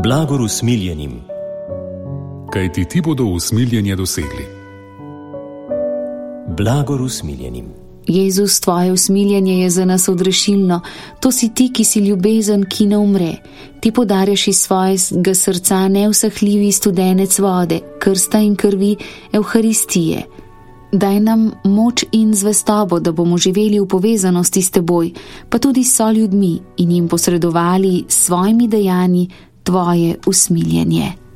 Blagor usmiljenim, kajti ti bodo usmiljenje dosegli. Blagor usmiljenim. Jezus, tvoje usmiljenje je za nas odrešilno. To si ti, ki si ljubezen, ki ne umre. Ti podarjaš iz svojega srca neusahljivi studenec vode, krsta in krvi Evharistije. Daj nam moč in zvestobo, da bomo živeli v povezanosti s teboj, pa tudi s soljudmi in jim posredovali s svojimi dejanji tvoje usmiljenje.